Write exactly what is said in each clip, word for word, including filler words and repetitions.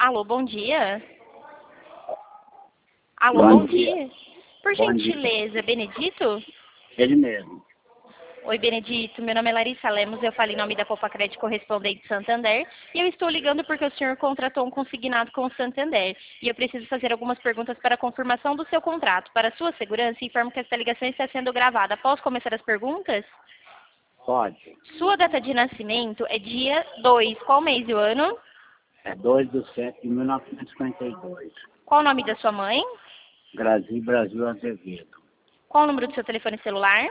Alô, bom dia. Alô, Bom bom dia. dia. Por Bom dia. gentileza, Benedito? Ele mesmo. Oi, Benedito. Meu nome é Larissa Lemos, eu falo em nome da Copa Crédito Correspondente Santander e eu estou ligando porque o senhor contratou um consignado com o Santander e eu preciso fazer algumas perguntas para a confirmação do seu contrato. Para sua segurança, informo que esta ligação está sendo gravada. Posso começar as perguntas? Pode. Sua data de nascimento é dia dois. Qual mês e o ano? É dois de setembro de mil novecentos e cinquenta e dois. Qual o nome da sua mãe? Brasil, Brasil Azevedo. Qual o número do seu telefone celular?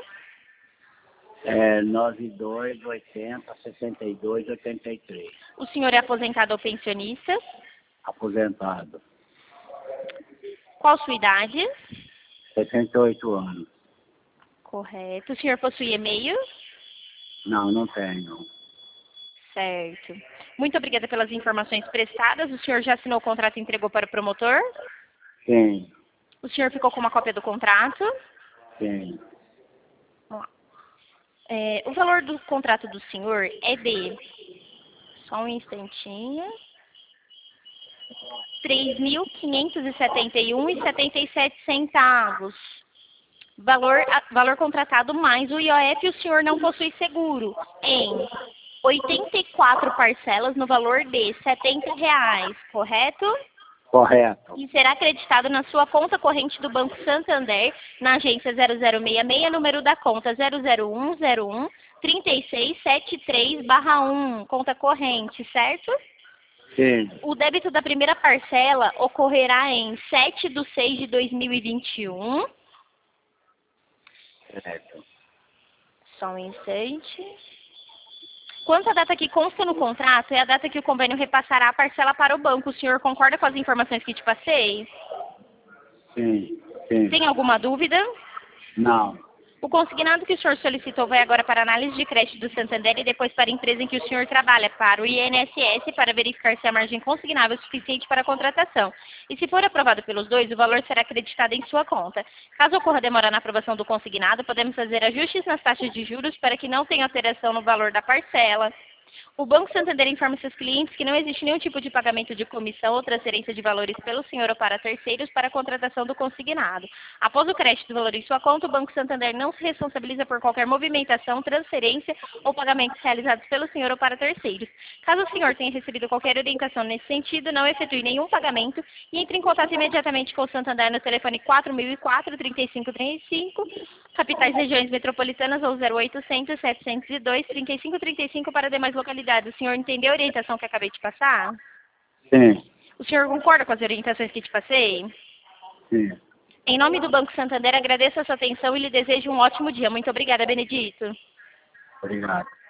É nove dois oitenta sessenta e dois oitenta e três. O senhor é aposentado ou pensionista? Aposentado. Qual sua idade? sessenta e oito anos. Correto. O senhor possui e-mail? Não, não tenho. Certo. Muito obrigada pelas informações prestadas. O senhor já assinou o contrato e entregou para o promotor? Sim, O senhor ficou com uma cópia do contrato? sim. Vamos lá. É, o valor do contrato do senhor é de... Só um instantinho. três mil quinhentos e setenta e um reais e setenta e sete centavos. Valor, a- valor contratado mais o I O F, o senhor não possui seguro. Em oitenta e quatro parcelas no valor de setenta reais, correto? Correto. E será acreditado na sua conta corrente do Banco Santander, na agência zero zero seis seis, número da conta zero zero um zero um três seis sete três barra um, conta corrente, certo? Sim. O débito da primeira parcela ocorrerá em sete de seis de dois mil e vinte e um. Certo. Só um instante. Quanto à data que consta no contrato, é a data que o convênio repassará a parcela para o banco. O senhor concorda com as informações que te passei? Sim, sim. Tem alguma dúvida? Não. O consignado que o senhor solicitou vai agora para a análise de crédito do Santander e depois para a empresa em que o senhor trabalha, para o I N S S, para verificar se a margem consignável é suficiente para a contratação. E se for aprovado pelos dois, o valor será acreditado em sua conta. Caso ocorra demora na aprovação do consignado, podemos fazer ajustes nas taxas de juros para que não tenha alteração no valor da parcela. O Banco Santander informa seus clientes que não existe nenhum tipo de pagamento de comissão ou transferência de valores pelo senhor ou para terceiros para a contratação do consignado. Após o crédito do valor em sua conta, o Banco Santander não se responsabiliza por qualquer movimentação, transferência ou pagamentos realizados pelo senhor ou para terceiros. Caso o senhor tenha recebido qualquer orientação nesse sentido, não efetue nenhum pagamento e entre em contato imediatamente com o Santander no telefone quatro mil e quatro, trinta e cinco trinta e cinco, capitais regiões metropolitanas ou zero oitocentos, setecentos e dois, trinta e cinco trinta e cinco para demais localidades. O senhor entendeu a orientação que acabei de passar? Sim, O senhor concorda com as orientações que te passei? sim. Em nome do Banco Santander, agradeço a sua atenção e lhe desejo um ótimo dia. Muito obrigada, Benedito. Obrigado.